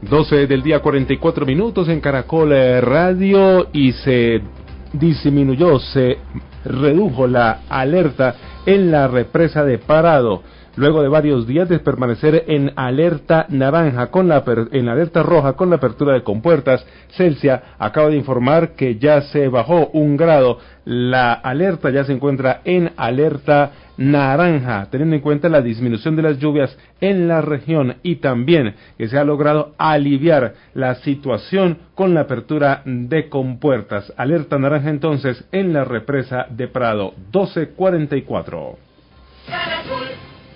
12 del día 44 minutos en Caracol Radio, y se redujo la alerta en la represa de Parado, luego de varios días de permanecer en alerta naranja en alerta roja con la apertura de compuertas. Celsia acaba de informar que ya se bajó 1 grado, la alerta ya se encuentra en alerta naranja, teniendo en cuenta la disminución de las lluvias en la región y también que se ha logrado aliviar la situación con la apertura de compuertas. Alerta naranja entonces en la represa de Prado. 12:44.